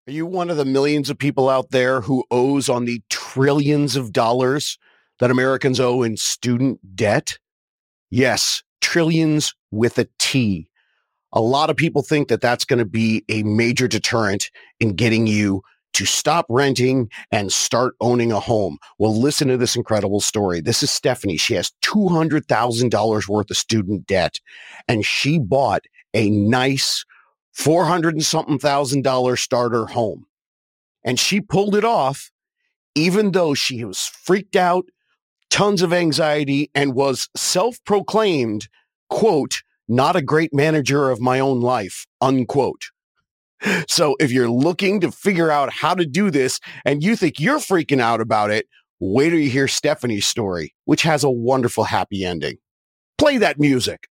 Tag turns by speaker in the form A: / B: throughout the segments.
A: Are you one of the millions of people out there who owes on the trillions of dollars that Americans owe in student debt? Yes, trillions with a T. A lot of people think that that's going to be a major deterrent in getting you to stop renting and start owning a home. Well, listen to this incredible story. This is Stephanie. She has $200,000 worth of student debt, and she bought a nice $400 and something thousand starter home. And she pulled it off, even though she was freaked out, tons of anxiety, and was self-proclaimed, quote, not a great manager of my own life, unquote. So if you're looking to figure out how to do this and you think you're freaking out about it, wait till you hear Stephanie's story, which has a wonderful happy ending. Play that music.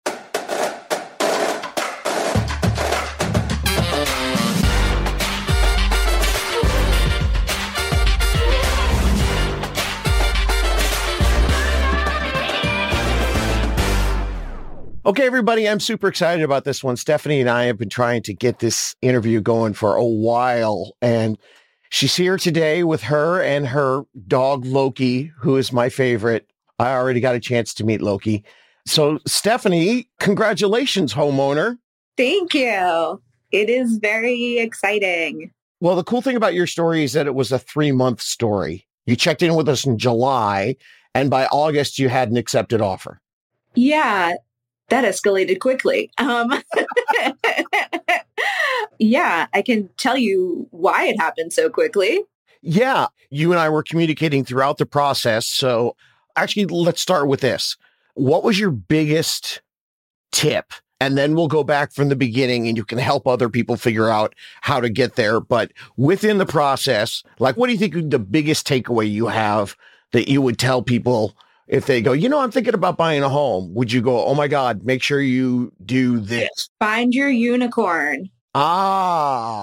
A: Okay, everybody, I'm super excited about this one. Stephanie and I have been trying to get this interview going for a while, and she's here today with her and her dog, Loki, who is my favorite. I already got a chance to meet Loki. So, Stephanie, congratulations, homeowner.
B: Thank you. It is very exciting.
A: Well, the cool thing about your story is that it was a 3-month story. You checked in with us in July, and by August, you had an accepted offer.
B: Yeah. That escalated quickly. Yeah, I can tell you why it happened so quickly.
A: Yeah, you and I were communicating throughout the process. So actually, let's start with this. What was your biggest tip? And then we'll go back from the beginning and you can help other people figure out how to get there. But within the process, like, what do you think the biggest takeaway you have that you would tell people if they go, I'm thinking about buying a home? Would you go, oh my God, make sure you do this?
B: Find your unicorn.
A: Ah.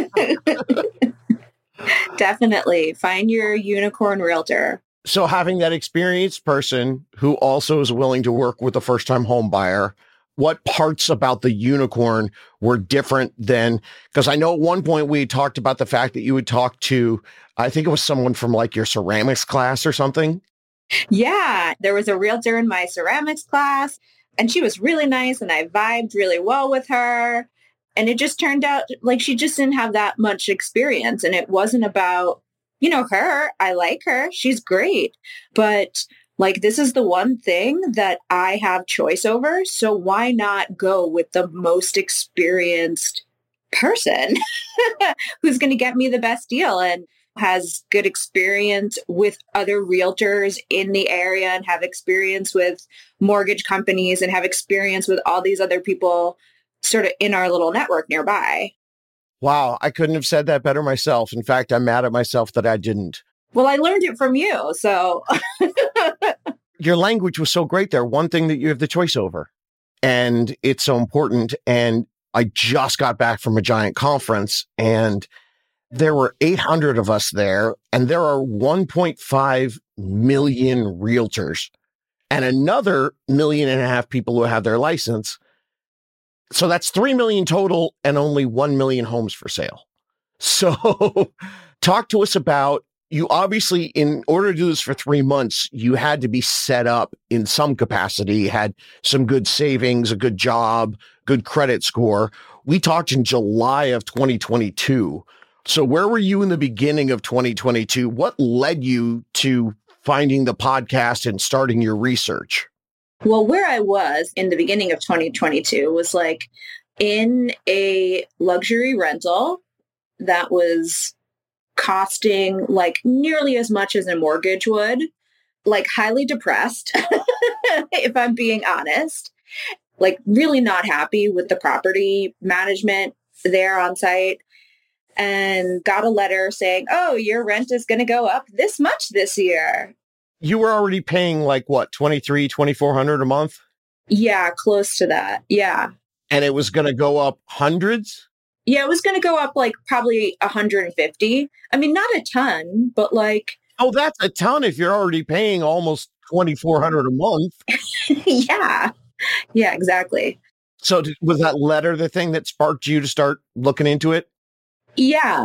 B: Definitely. Find your unicorn realtor.
A: So having that experienced person who also is willing to work with a first-time home buyer, what parts about the unicorn were different than, because I know at one point we talked about the fact that you would talk to, I think it was someone from like your ceramics class or something.
B: Yeah, there was a realtor in my ceramics class and she was really nice and I vibed really well with her. And it just turned out like she just didn't have that much experience. And it wasn't about, her. I like her. She's great. But like, this is the one thing that I have choice over. So why not go with the most experienced person who's going to get me the best deal and has good experience with other realtors in the area and have experience with mortgage companies and have experience with all these other people sort of in our little network nearby.
A: Wow, I couldn't have said that better myself. In fact, I'm mad at myself that I didn't.
B: Well, I learned it from you, so.
A: Your language was so great there. One thing that you have the choice over. And it's so important. And I just got back from a giant conference and there were 800 of us there, and there are 1.5 million realtors and another 1.5 million people who have their license. So that's 3 million total and only 1 million homes for sale. So talk to us about, you obviously, in order to do this for 3 months, you had to be set up in some capacity, you had some good savings, a good job, good credit score. We talked in July of 2022. So where were you in the beginning of 2022? What led you to finding the podcast and starting your research?
B: Well, where I was in the beginning of 2022 was like in a luxury rental that was costing like nearly as much as a mortgage would, like highly depressed, if I'm being honest, like really not happy with the property management there on site. And got a letter saying, oh, your rent is going to go up this much this year.
A: You were already paying like what, $2,400 a month?
B: Yeah, close to that. Yeah.
A: And it was going to go up hundreds?
B: Yeah, it was going to go up like probably 150. I mean, not a ton, but like.
A: Oh, that's a ton if you're already paying almost $2,400 a month.
B: Yeah. Yeah, exactly.
A: So was that letter the thing that sparked you to start looking into it?
B: Yeah.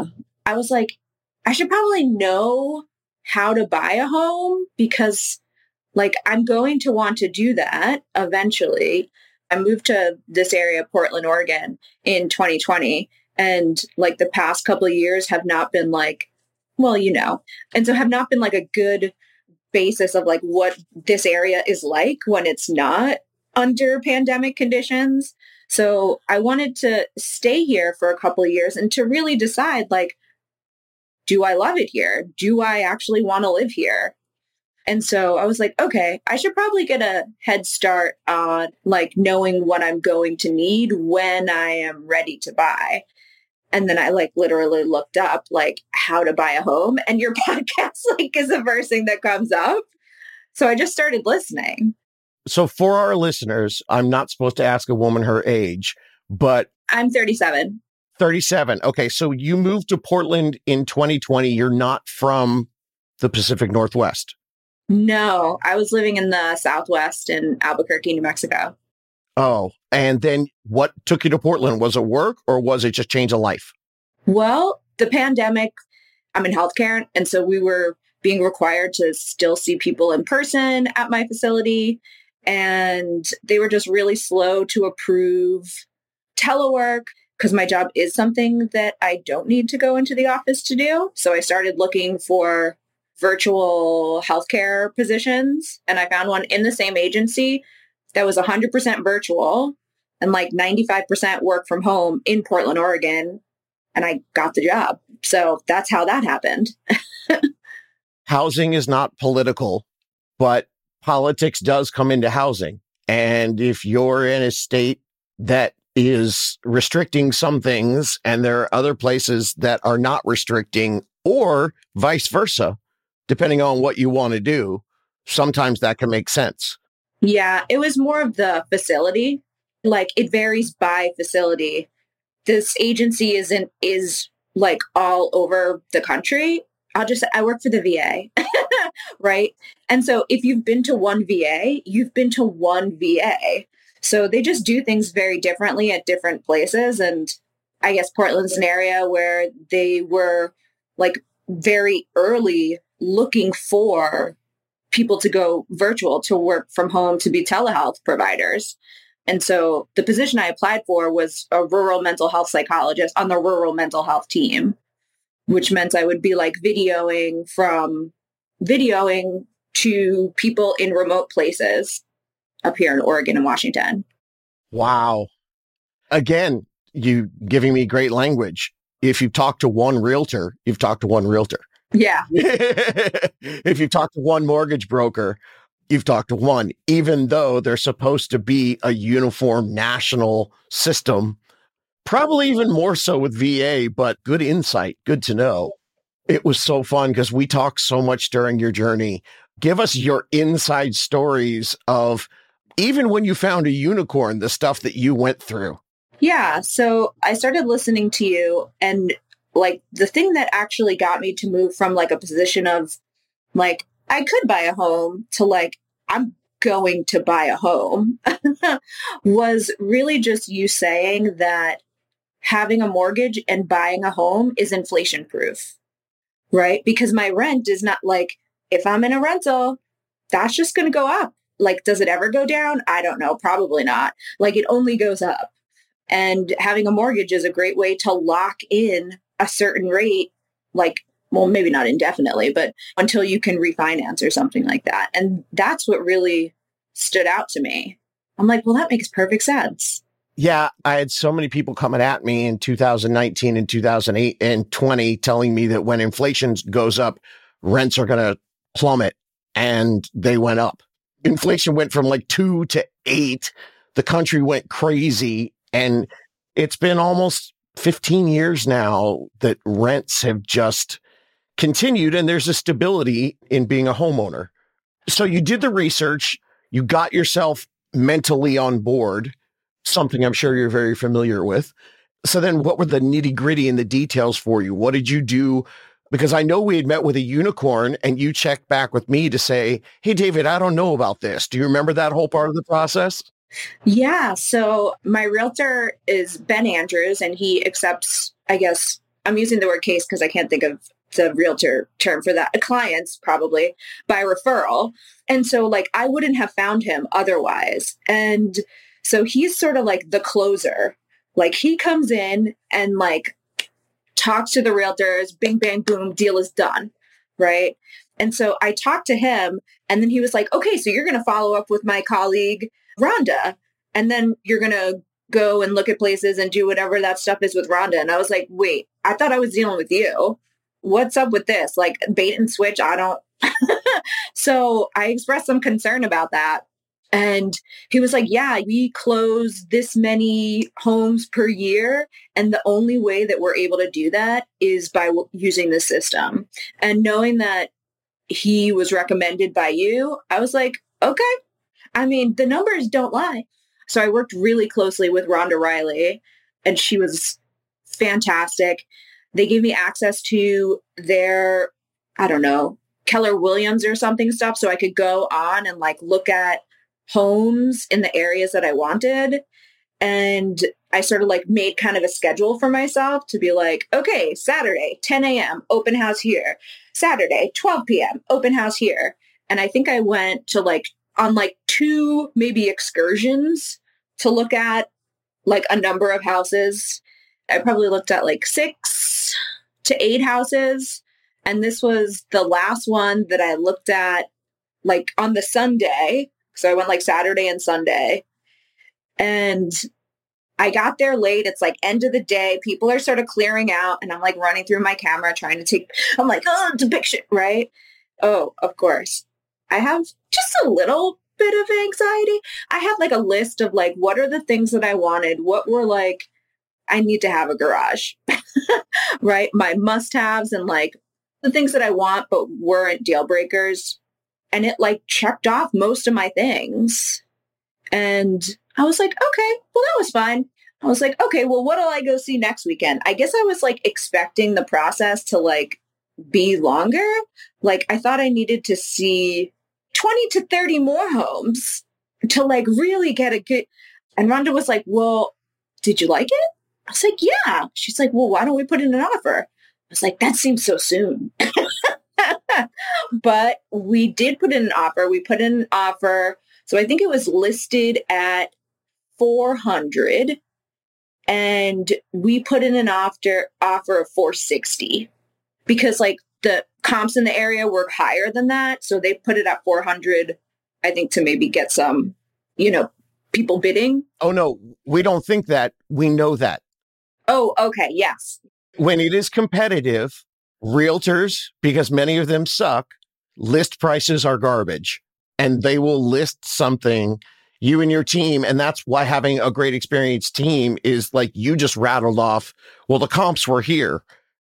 B: I was like, I should probably know how to buy a home because like I'm going to want to do that eventually. I moved to this area, Portland, Oregon in 2020. And like the past couple of years have not been like, well, and so have not been like a good basis of like what this area is like when it's not under pandemic conditions. So I wanted to stay here for a couple of years and to really decide like, do I love it here? Do I actually want to live here? And so I was like, okay, I should probably get a head start on like knowing what I'm going to need when I am ready to buy. And then I like literally looked up like how to buy a home, and your podcast like is the first thing that comes up. So I just started listening.
A: So for our listeners, I'm not supposed to ask a woman her age, but
B: I'm 37.
A: 37. Okay. So you moved to Portland in 2020. You're not from the Pacific Northwest.
B: No, I was living in the Southwest in Albuquerque, New Mexico.
A: Oh, and then what took you to Portland? Was it work or was it just change of life?
B: Well, the pandemic, I'm in healthcare. And so we were being required to still see people in person at my facility. And they were just really slow to approve telework because my job is something that I don't need to go into the office to do. So I started looking for virtual healthcare positions, and I found one in the same agency that was 100% virtual and like 95% work from home in Portland, Oregon. And I got the job. So that's how that happened.
A: Housing is not political, but politics does come into housing. And if you're in a state that is restricting some things and there are other places that are not restricting, or vice versa, depending on what you want to do, sometimes that can make sense.
B: Yeah, it was more of the facility. Like it varies by facility. This agency is like all over the country. I work for the VA, right? And so if you've been to one VA, you've been to one VA. So they just do things very differently at different places. And I guess Portland's an area where they were like very early looking for people to go virtual, to work from home, to be telehealth providers. And so the position I applied for was a rural mental health psychologist on the rural mental health team, which meant I would be like videoing to people in remote places up here in Oregon and Washington. Wow.
A: Again, you giving me great language. If you've talked to one realtor, you've talked to one realtor.
B: Yeah.
A: If you've talked to one mortgage broker, you've talked to one, even though they're supposed to be a uniform national system, probably even more so with VA, but good insight. Good to know. It was so fun because we talked so much during your journey. Give us your inside stories of even when you found a unicorn, the stuff that you went through.
B: Yeah. So I started listening to you, and like the thing that actually got me to move from like a position of like, I could buy a home to like, I'm going to buy a home was really just you saying that having a mortgage and buying a home is inflation proof, right? Because my rent is not like, if I'm in a rental, that's just going to go up. Like, does it ever go down? I don't know. Probably not. Like it only goes up. And having a mortgage is a great way to lock in a certain rate, like, well, maybe not indefinitely, but until you can refinance or something like that. And that's what really stood out to me. I'm like, well, that makes perfect sense.
A: Yeah, I had so many people coming at me in 2019 and 2008 and 20 telling me that when inflation goes up, rents are going to plummet, and they went up. Inflation went from like 2 to 8. The country went crazy, and it's been almost 15 years now that rents have just continued, and there's a stability in being a homeowner. So you did the research, you got yourself mentally on board, something I'm sure you're very familiar with. So then what were the nitty gritty and the details for you? What did you do? Because I know we had met with a unicorn and you checked back with me to say, hey, David, I don't know about this. Do you remember that whole part of the process?
B: Yeah. So my realtor is Ben Andrews, and he accepts, I guess, I'm using the word case because I can't think of the realtor term for that. Clients probably by referral. And so like I wouldn't have found him otherwise. And so he's sort of like the closer. Like he comes in and like talks to the realtors, bing, bang, boom, deal is done. Right. And so I talked to him and then he was like, okay, so you're going to follow up with my colleague, Rhonda, and then you're going to go and look at places and do whatever that stuff is with Rhonda. And I was like, wait, I thought I was dealing with you. What's up with this? Like bait and switch. I don't. So I expressed some concern about that. And he was like, yeah, we close this many homes per year. And the only way that we're able to do that is by using the system. And knowing that he was recommended by you, I was like, okay. I mean, the numbers don't lie. So I worked really closely with Rhonda Riley, and she was fantastic. They gave me access to their, I don't know, Keller Williams or something stuff. So I could go on and like look at homes in the areas that I wanted. And I sort of like made kind of a schedule for myself to be like, okay, Saturday, 10 a.m., open house here. Saturday, 12 p.m., open house here. And I think I went to like on like 2 maybe excursions to look at like a number of houses. I probably looked at like 6 to 8 houses. And this was the last one that I looked at like on the Sunday. So I went like Saturday and Sunday. And I got there late. It's like end of the day. People are sort of clearing out. And I'm like running through my camera trying to take, I'm like, oh, it's a picture, right? Oh, of course. I have just a little bit of anxiety. I have like a list of like, what are the things that I wanted? What were like, I need to have a garage, right? My must-haves and like the things that I want, but weren't deal breakers. And it like checked off most of my things. And I was like, okay, well, that was fine. I was like, okay, well, what'll I go see next weekend? I guess I was like expecting the process to like be longer. Like I thought I needed to see 20 to 30 more homes to like really get a good. And Rhonda was like, well, did you like it? I was like, yeah. She's like, well, why don't we put in an offer? I was like, that seems so soon. But we did put in an offer. We put in an offer. So I think it was listed at 400 and we put in an offer of 460 because like the comps in the area were higher than that. So they put it at 400, I think, to maybe get some, people bidding.
A: Oh, no, we don't think that. We know that.
B: Oh, okay. Yes.
A: When it is competitive, realtors, because many of them suck, list prices are garbage and they will list something, you and your team. And that's why having a great experienced team is like you just rattled off, well, the comps were here.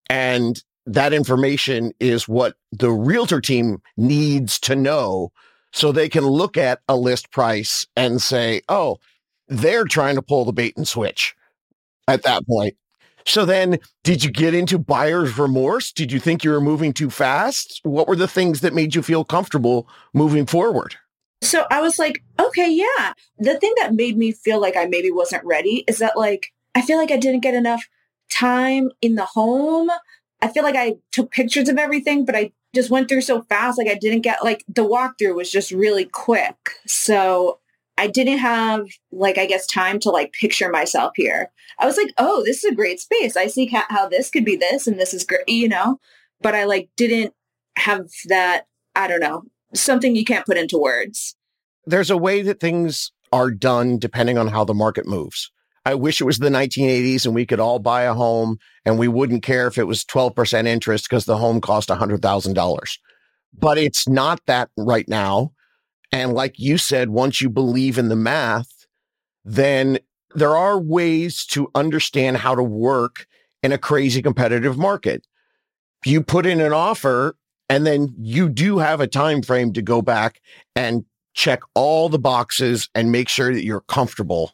A: And that information is what the realtor team needs to know so they can look at a list price and say, oh, they're trying to pull the bait and switch at that point. So then did you get into buyer's remorse? Did you think you were moving too fast? What were the things that made you feel comfortable moving forward?
B: So I was like, okay, yeah. The thing that made me feel like I maybe wasn't ready is that like, I feel like I didn't get enough time in the home. I feel like I took pictures of everything, but I just went through so fast. Like I didn't get like the walkthrough was just really quick. So I didn't have like, I guess, time to like picture myself here. I was like, oh, this is a great space. I see how this could be this and this is great, but I like didn't have that, I don't know, something you can't put into words.
A: There's a way that things are done depending on how the market moves. I wish it was the 1980s and we could all buy a home and we wouldn't care if it was 12% interest because the home cost $100,000. But it's not that right now. And like you said, once you believe in the math, then there are ways to understand how to work in a crazy competitive market. You put in an offer and then you do have a time frame to go back and check all the boxes and make sure that you're comfortable.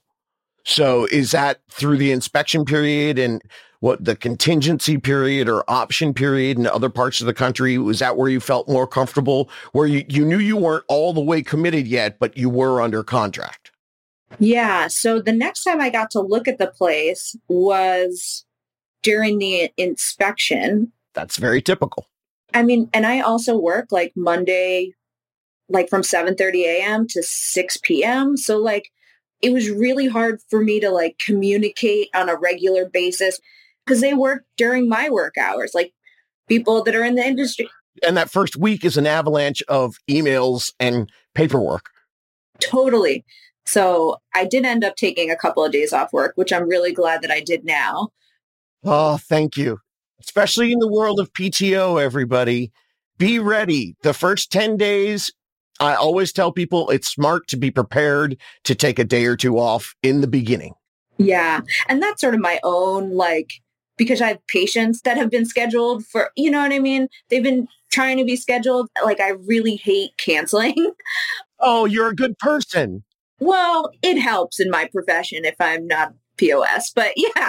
A: So is that through the inspection period and what the contingency period or option period in other parts of the country? Was that where you felt more comfortable, where you knew you weren't all the way committed yet, but you were under contract?
B: Yeah. So the next time I got to look at the place was during the inspection.
A: That's very typical.
B: I mean, and I also work like Monday, like from 7:30 a.m. to 6 p.m. So like, it was really hard for me to like communicate on a regular basis because they work during my work hours, like people that are in the industry.
A: And that first week is an avalanche of emails and paperwork.
B: Totally. So I did end up taking a couple of days off work, which I'm really glad that I did now.
A: Oh, thank you. Especially in the world of PTO, everybody. Be ready. The first 10 days, I always tell people it's smart to be prepared to take a day or two off in the beginning.
B: Yeah. And that's sort of my own, like, because I have patients that have been scheduled for, you know what I mean? They've been trying to be scheduled. Like, I really hate canceling.
A: Oh, you're a good person.
B: Well, it helps in my profession if I'm not POS, but yeah,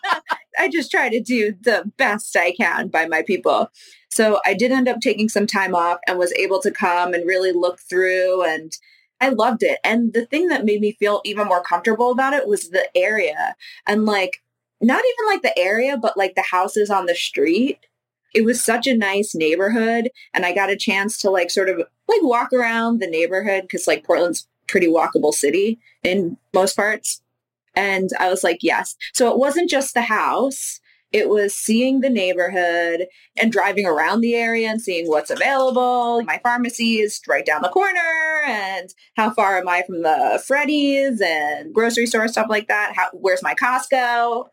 B: I just try to do the best I can by my people. So I did end up taking some time off and was able to come and really look through, and I loved it. And the thing that made me feel even more comfortable about it was the area, and like, not even like the area, but like the houses on the street. It was such a nice neighborhood, and I got a chance to like sort of like walk around the neighborhood because like Portland's pretty walkable city in most parts. And I was like, yes. So it wasn't just the house. It was seeing the neighborhood and driving around the area and seeing what's available. My pharmacy is right down the corner. And how far am I from the Freddy's and grocery store, stuff like that? Where's my Costco?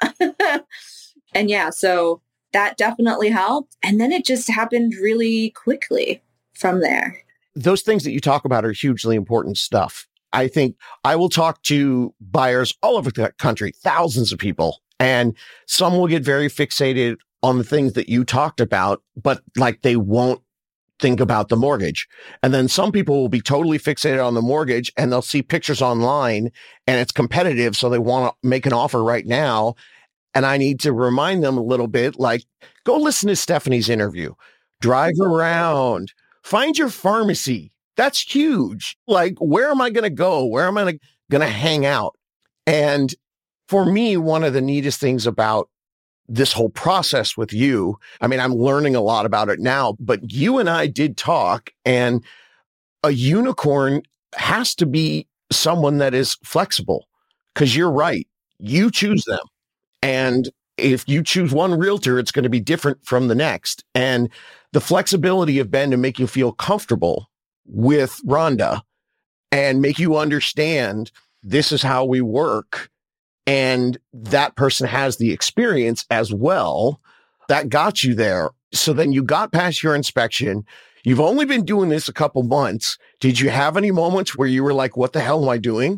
B: And yeah, so that definitely helped. And then it just happened really quickly from there.
A: Those things that you talk about are hugely important stuff. I think I will talk to buyers all over the country, thousands of people, and some will get very fixated on the things that you talked about, but like they won't think about the mortgage. And then some people will be totally fixated on the mortgage and they'll see pictures online and it's competitive. So they want to make an offer right now. And I need to remind them a little bit, like, go listen to Stephanie's interview, drive around, find your pharmacy. That's huge. Like, where am I going to go? Where am I going to hang out? And for me, one of the neatest things about this whole process with you, I mean, I'm learning a lot about it now, but you and I did talk, and a unicorn has to be someone that is flexible, because you're right. You choose them. And if you choose one realtor, it's going to be different from the next. And the flexibility of Ben to make you feel comfortable with Rhonda and make you understand this is how we work. And that person has the experience as well. That got you there. So then you got past your inspection. You've only been doing this a couple months. Did you have any moments where you were like, what the hell am I doing?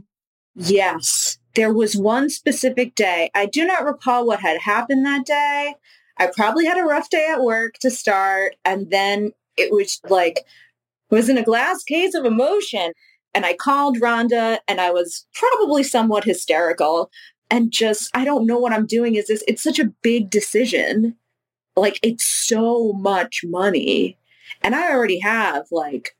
B: Yes. There was one specific day. I do not recall what had happened that day. I probably had a rough day at work to start. And then it was like, was in a glass case of emotion. And I called Rhonda and I was probably somewhat hysterical and just, I don't know what I'm doing. It's such a big decision. Like, it's so much money. And I already have like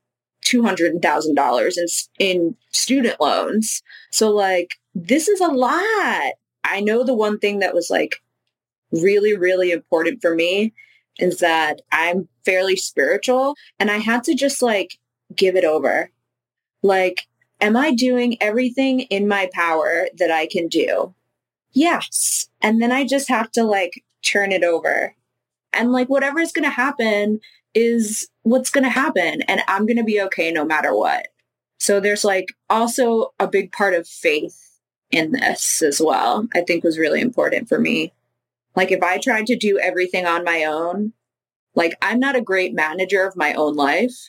B: $200,000 in student loans. So like, this is a lot. I know the one thing that was like really, really important for me is that I'm fairly spiritual, and I had to just like give it over. Like, am I doing everything in my power that I can do? Yes. And then I just have to like turn it over. And like, whatever's going to happen is what's going to happen. And I'm going to be okay no matter what. So there's like also a big part of faith in this as well, I think was really important for me. Like, if I tried to do everything on my own, like, I'm not a great manager of my own life.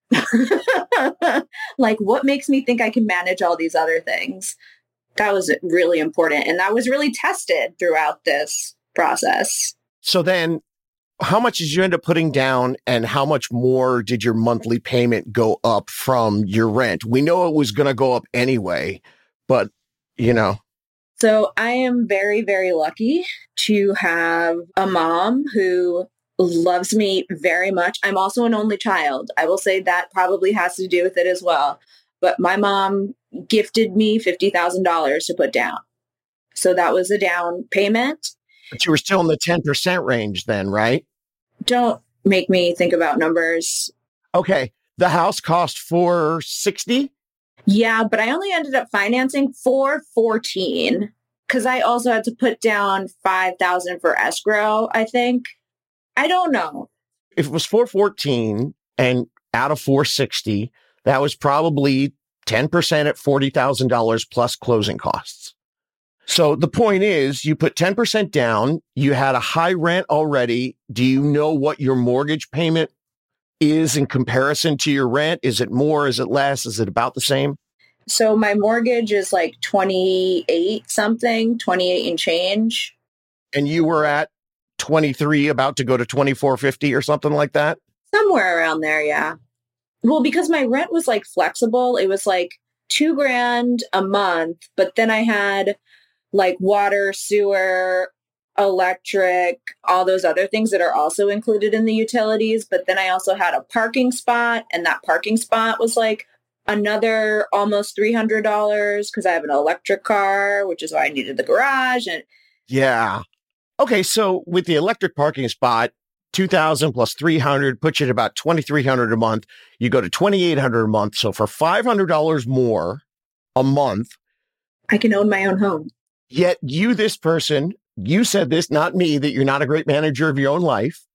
B: Like, what makes me think I can manage all these other things? That was really important. And that was really tested throughout this process.
A: So then how much did you end up putting down, and how much more did your monthly payment go up from your rent? We know it was going to go up anyway, but you know.
B: So I am very, very lucky to have a mom who loves me very much. I'm also an only child. I will say that probably has to do with it as well. But my mom gifted me $50,000 to put down. So that was a down payment.
A: But you were still in the 10% range then, right?
B: Don't make me think about numbers.
A: Okay. The house cost $460.
B: Yeah, but I only ended up financing 414 because I also had to put down 5,000 for escrow, I think. I don't know.
A: If it was 414 and out of 460, that was probably 10% at $40,000 plus closing costs. So the point is, you put 10% down, you had a high rent already. Do you know what your mortgage payment is in comparison to your rent? Is it more? Is it less? Is it about the same?
B: So my mortgage is like 28 something, 28 and change.
A: And you were at 23, about to go to 2450 or something like that?
B: Somewhere around there, yeah. Well, because my rent was like flexible, it was like $2,000 a month, but then I had like water, sewer, electric, all those other things that are also included in the utilities. But then I also had a parking spot, and that parking spot was like another almost $300 because I have an electric car, which is why I needed the garage. And
A: yeah. Okay. So with the electric parking spot, 2,000 plus 300 puts you at about 2,300 a month. You go to 2,800 a month. So for $500 more a month,
B: I can own my own home.
A: Yet you, this person, you said this, not me, that you're not a great manager of your own life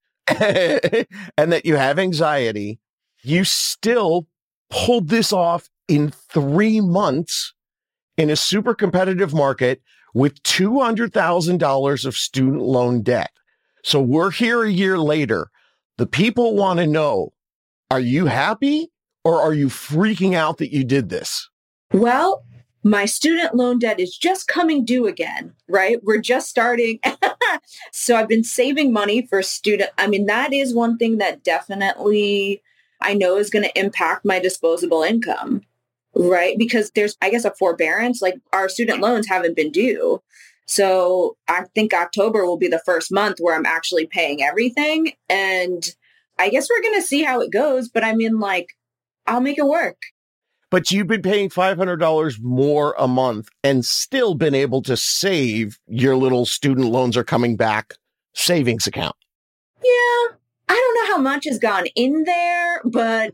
A: and that you have anxiety. You still pulled this off in 3 months in a super competitive market with $200,000 of student loan debt. So we're here a year later. The people want to know, are you happy or are you freaking out that you did this?
B: Well, my student loan debt is just coming due again, right? We're just starting. So I've been saving money for student. I mean, that is one thing that definitely I know is going to impact my disposable income, right? Because there's, I guess, a forbearance, like our student loans haven't been due. So I think October will be the first month where I'm actually paying everything. And I guess we're going to see how it goes. But I mean, like, I'll make it work.
A: But you've been paying $500 more a month and still been able to save your little student loans are coming back savings account.
B: Yeah. I don't know how much has gone in there, but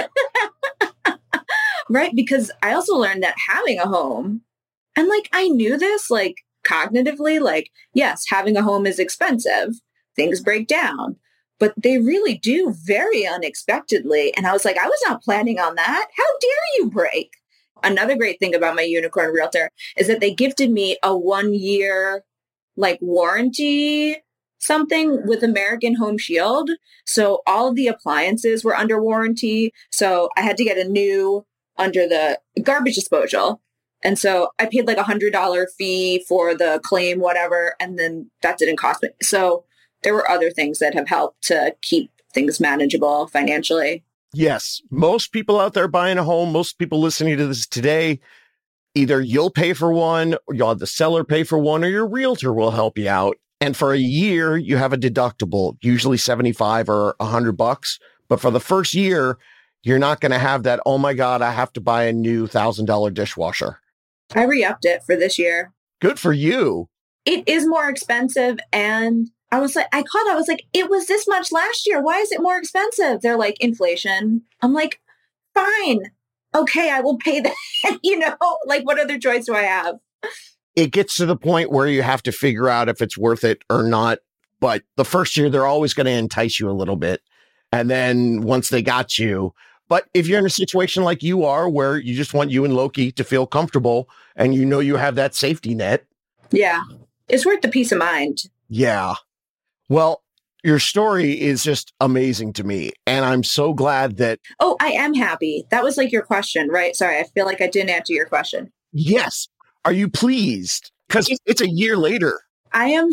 B: right. Because I also learned that having a home, and like, I knew this, like cognitively, like, yes, having a home is expensive. Things break down. But they really do very unexpectedly. And I was like, I was not planning on that. How dare you break? Another great thing about my Unicorn Realtor is that they gifted me a 1-year like warranty something with American Home Shield. So all of the appliances were under warranty. So I had to get a new under the garbage disposal. And so I paid like $100 fee for the claim, whatever. And then that didn't cost me. So there were other things that have helped to keep things manageable financially.
A: Yes. Most people out there buying a home, most people listening to this today, either you'll pay for one, or you'll have the seller pay for one, or your realtor will help you out. And for a year, you have a deductible, usually 75 or $100. But for the first year, you're not going to have that, oh my God, I have to buy a new $1,000 dishwasher.
B: I re-upped it for this year.
A: Good for you.
B: It is more expensive, and I was like, it was this much last year. Why is it more expensive? They're like, inflation. I'm like, fine. Okay, I will pay that. Like, what other choice do I have?
A: It gets to the point where you have to figure out if it's worth it or not. But the first year, they're always going to entice you a little bit. And then once they got you, but if you're in a situation like you are, where you just want you and Loki to feel comfortable and you have that safety net.
B: Yeah, it's worth the peace of mind.
A: Yeah. Well, your story is just amazing to me. And I'm so glad that...
B: Oh, I am happy. That was like your question, right? Sorry, I feel like I didn't answer your question.
A: Yes. Are you pleased? Because it's a year later.
B: I am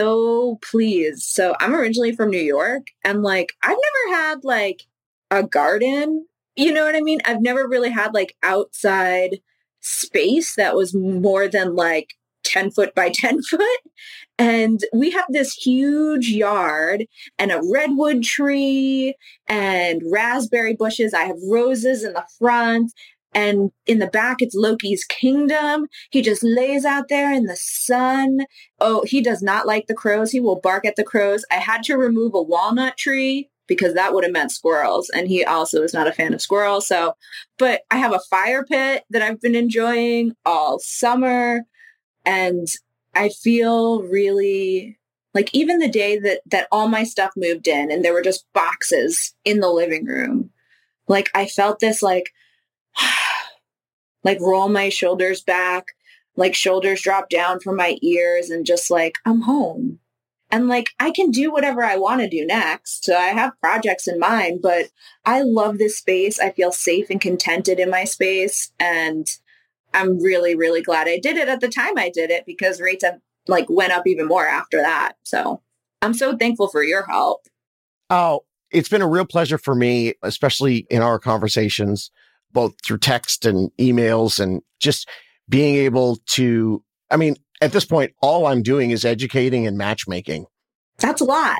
B: so pleased. So I'm originally from New York, and like, I've never had like a garden. You know what I mean? I've never really had like outside space that was more than like 10 foot by 10 foot. And we have this huge yard and a redwood tree and raspberry bushes. I have roses in the front. And in the back, it's Loki's kingdom. He just lays out there in the sun. Oh, he does not like the crows. He will bark at the crows. I had to remove a walnut tree because that would have meant squirrels. And he also is not a fan of squirrels. So, but I have a fire pit that I've been enjoying all summer. And I feel really like even the day that all my stuff moved in and there were just boxes in the living room, like I felt this like roll my shoulders back, like shoulders drop down from my ears and just like, I'm home. And like, I can do whatever I want to do next. So I have projects in mind, but I love this space. I feel safe and contented in my space. And I'm really, really glad I did it at the time I did it because rates have like went up even more after that. So I'm so thankful for your help.
A: Oh, it's been a real pleasure for me, especially in our conversations, both through text and emails and just being able to, I mean, at this point, all I'm doing is educating and matchmaking.
B: That's a lot.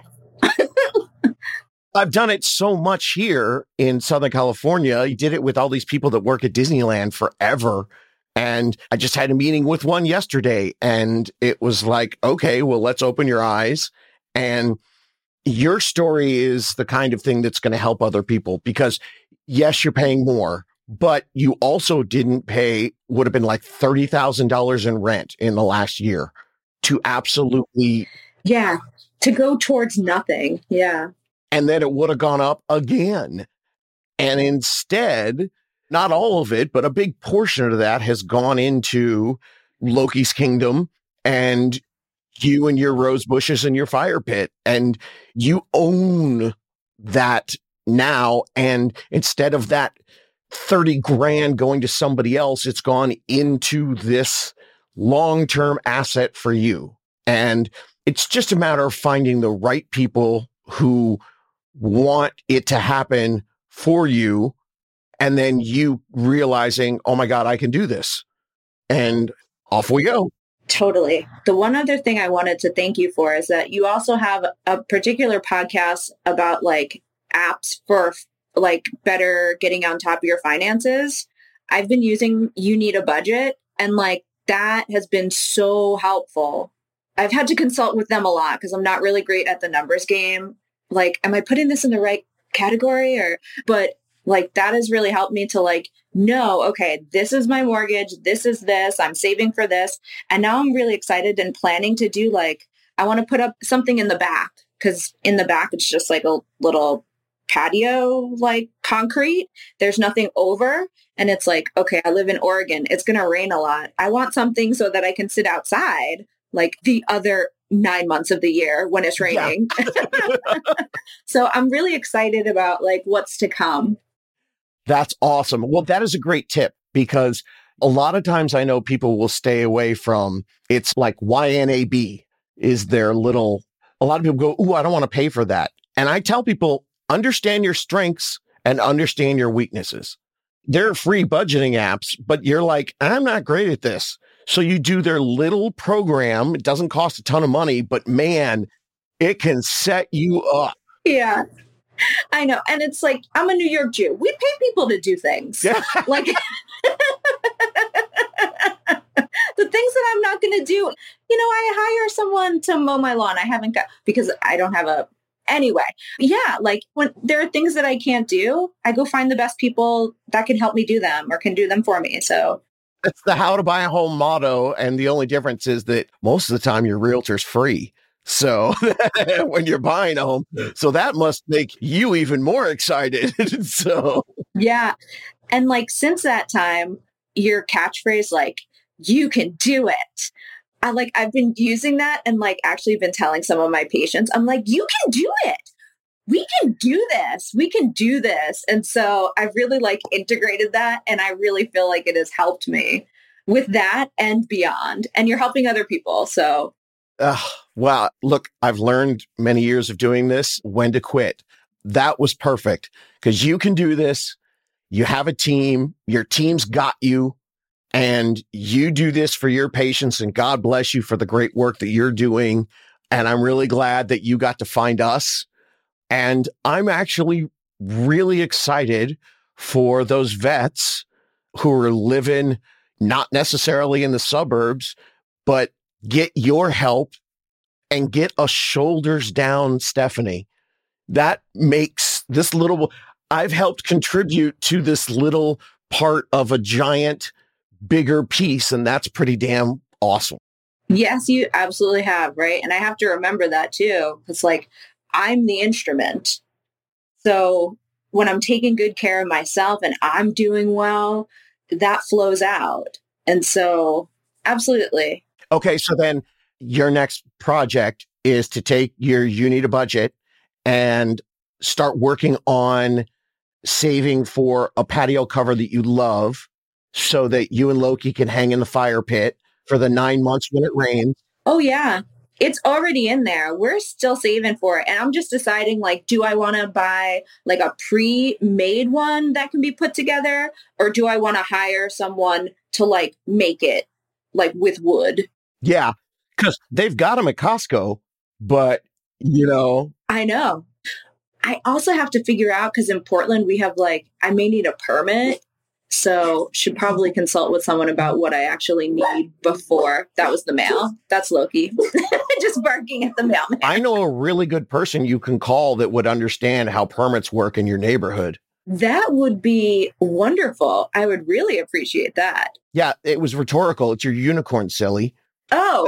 A: I've done it so much here in Southern California. I did it with all these people that work at Disneyland forever. And I just had a meeting with one yesterday and it was like, okay, well, let's open your eyes. And your story is the kind of thing that's going to help other people because yes, you're paying more, but you also didn't pay, would have been like $30,000 in rent in the last year to absolutely.
B: Yeah. To go towards nothing. Yeah.
A: And then it would have gone up again. And instead, not all of it, but a big portion of that has gone into Loki's kingdom and you and your rose bushes and your fire pit. And you own that now. And instead of that 30 grand going to somebody else, it's gone into this long-term asset for you. And it's just a matter of finding the right people who want it to happen for you. And then you realizing, oh my God, I can do this. And off we go.
B: Totally. The one other thing I wanted to thank you for is that you also have a particular podcast about like apps for like better getting on top of your finances. I've been using You Need a Budget and like that has been so helpful. I've had to consult with them a lot because I'm not really great at the numbers game. Like, am I putting this in the right category but like that has really helped me to like know, okay, this is my mortgage. This is this. I'm saving for this. And now I'm really excited and planning to do like, I want to put up something in the back because in the back, it's just like a little patio, like concrete. There's nothing over. And it's like, okay, I live in Oregon. It's going to rain a lot. I want something so that I can sit outside like the other 9 months of the year when it's raining. Yeah. So I'm really excited about like what's to come.
A: That's awesome. Well, that is a great tip because a lot of times I know people will stay away from, it's like YNAB is their little, a lot of people go, ooh, I don't want to pay for that. And I tell people, understand your strengths and understand your weaknesses. There are free budgeting apps, but you're like, I'm not great at this. So you do their little program. It doesn't cost a ton of money, but man, it can set you up.
B: Yeah. I know. And it's like, I'm a New York Jew. We pay people to do things. Yeah. Like the things that I'm not going to do. You know, I hire someone to mow my lawn. I haven't got, because I don't have a, anyway. Yeah. Like when there are things that I can't do, I go find the best people that can help me do them or can do them for me. So
A: that's the how to buy a home motto. And the only difference is that most of the time your realtor's free. So when you're buying a home, so that must make you even more excited. So
B: yeah. And like, since that time, your catchphrase, like, you can do it. I've been using that and like actually been telling some of my patients, I'm like, you can do it. We can do this. We can do this. And so I've really like integrated that. And I really feel like it has helped me with that and beyond. And you're helping other people. So
A: wow. Look, I've learned many years of doing this, when to quit. That was perfect because you can do this. You have a team, your team's got you, and you do this for your patients, and God bless you for the great work that you're doing. And I'm really glad that you got to find us. And I'm actually really excited for those vets who are living not necessarily in the suburbs, but get your help and get a shoulders down Stephanie. That makes this little, I've helped contribute to this little part of a giant, bigger piece, and that's pretty damn awesome.
B: Yes, you absolutely have, right? And I have to remember that too. It's like, I'm the instrument. So when I'm taking good care of myself and I'm doing well, that flows out. And so absolutely.
A: Okay, so then your next project is to take your You Need a Budget and start working on saving for a patio cover that you love so that you and Loki can hang in the fire pit for the 9 months when it rains.
B: Oh, yeah. It's already in there. We're still saving for it. And I'm just deciding, like, do I want to buy like a pre-made one that can be put together? Or do I want to hire someone to like make it like with wood?
A: Yeah, because they've got them at Costco, but you know.
B: I know. I also have to figure out, because in Portland, we have like, I may need a permit. So should probably consult with someone about what I actually need before. That was the mail. That's Loki. Just barking at the mailman.
A: I know a really good person you can call that would understand how permits work in your neighborhood.
B: That would be wonderful. I would really appreciate that.
A: Yeah, it was rhetorical. It's your unicorn, silly.
B: Oh.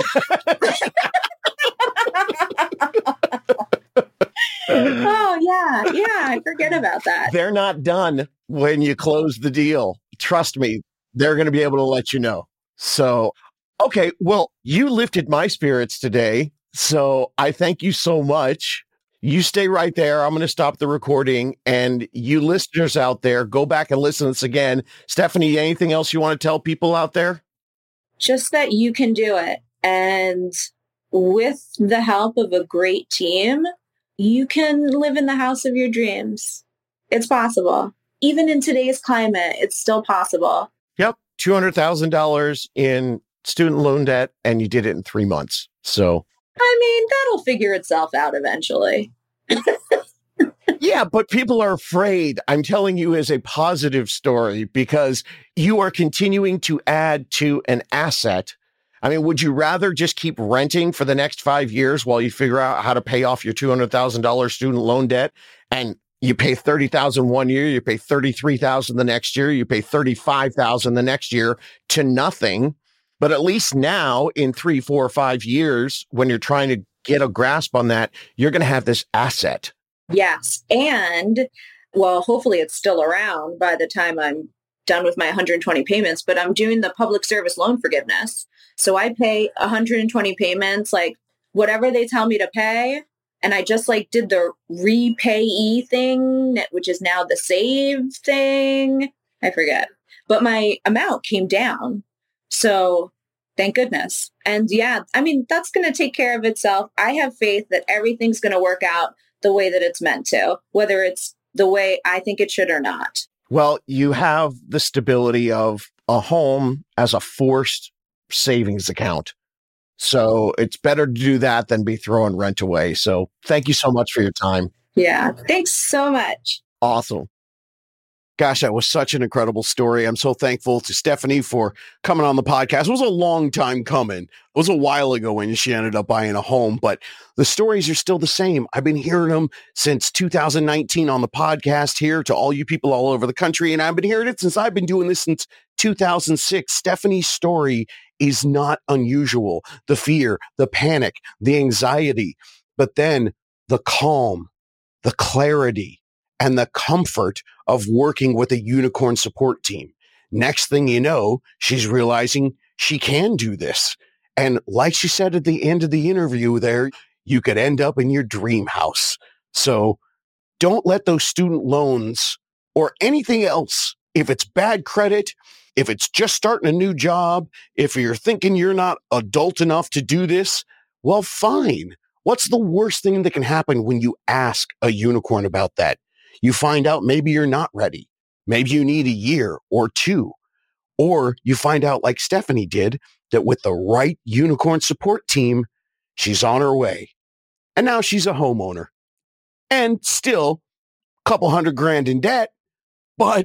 B: Oh, yeah. Yeah, I forget about that.
A: They're not done when you close the deal. Trust me, they're going to be able to let you know. So, okay, well, you lifted my spirits today. So I thank you so much. You stay right there. I'm going to stop the recording. And you listeners out there, go back and listen to this again. Stephanie, anything else you want to tell people out there?
B: Just that you can do it. And with the help of a great team, you can live in the house of your dreams. It's possible. Even in today's climate, it's still possible.
A: Yep. $200,000 in student loan debt, and you did it in 3 months. So,
B: I mean, that'll figure itself out eventually.
A: yeah, but people are afraid. I'm telling you as a positive story because you are continuing to add to an asset. I mean, would you rather just keep renting for the next 5 years while you figure out how to pay off your $200,000 student loan debt? And you pay $30,000 one year, you pay $33,000 the next year, you pay $35,000 the next year to nothing. But at least now in 3, 4, 5 years, when you're trying to get a grasp on that, you're going to have this asset.
B: Yes. And well, hopefully it's still around by the time I'm done with my 120 payments, but I'm doing the public service loan forgiveness. So I pay 120 payments, like whatever they tell me to pay. And I just like did the repayee thing, which is now the save thing. I forget. But my amount came down. So thank goodness. And yeah, I mean, that's going to take care of itself. I have faith that everything's going to work out the way that it's meant to, whether it's the way I think it should or not.
A: Well, you have the stability of a home as a forced savings account. So it's better to do that than be throwing rent away. So thank you so much for your time.
B: Yeah. Thanks so much.
A: Awesome. Gosh, that was such an incredible story. I'm so thankful to Stephanie for coming on the podcast. It was a long time coming. It was a while ago when she ended up buying a home, but the stories are still the same. I've been hearing them since 2019 on the podcast here to all you people all over the country. And I've been hearing it since I've been doing this since 2006. Stephanie's story is not unusual. The fear, the panic, the anxiety, but then the calm, the clarity, and the comfort of working with a unicorn support team. Next thing you know, she's realizing she can do this. And like she said at the end of the interview there, you could end up in your dream house. So don't let those student loans or anything else, if it's bad credit, if it's just starting a new job, if you're thinking you're not adult enough to do this, well, fine. What's the worst thing that can happen when you ask a unicorn about that? You find out maybe you're not ready. Maybe you need a year or two. Or you find out, like Stephanie did, that with the right unicorn support team, she's on her way. And now she's a homeowner. And still a couple $100,000 in debt, but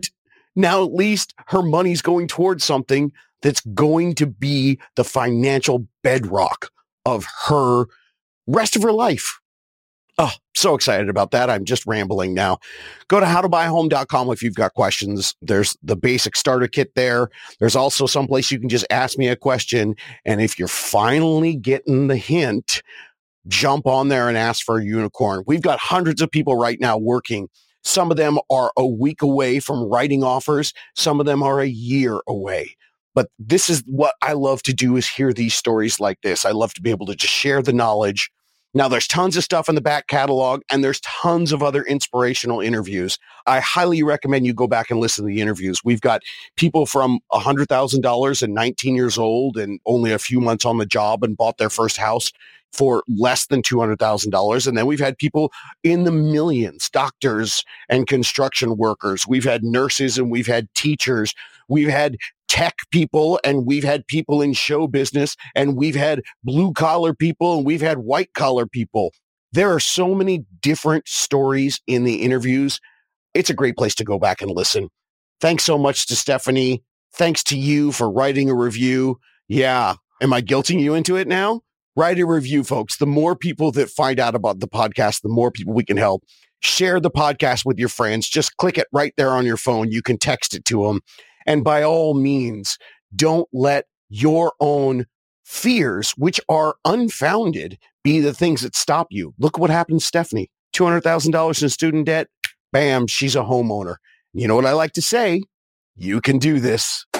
A: Now, at least her money's going towards something that's going to be the financial bedrock of her rest of her life. Oh, so excited about that. I'm just rambling now. Go to howtobuyahome.com if you've got questions. There's the basic starter kit there. There's also someplace you can just ask me a question. And if you're finally getting the hint, jump on there and ask for a unicorn. We've got hundreds of people right now working. Some of them are a week away from writing offers. Some of them are a year away. But this is what I love to do, is hear these stories like this. I love to be able to just share the knowledge. Now, there's tons of stuff in the back catalog, and there's tons of other inspirational interviews. I highly recommend you go back and listen to the interviews. We've got people from $100,000 and 19 years old and only a few months on the job and bought their first house for less than $200,000. And then we've had people in the millions, doctors and construction workers. We've had nurses and we've had teachers. We've had tech people and we've had people in show business, and we've had blue collar people and we've had white collar people. There are so many different stories in the interviews. It's a great place to go back and listen. Thanks so much to Stephanie. Thanks to you for writing a review. Yeah. Am I guilting you into it now? Write a review, folks. The more people that find out about the podcast, the more people we can help. Share the podcast with your friends. Just click it right there on your phone. You can text it to them. And by all means, don't let your own fears, which are unfounded, be the things that stop you. Look what happened to Stephanie. $200,000 in student debt. Bam, she's a homeowner. You know what I like to say? You can do this.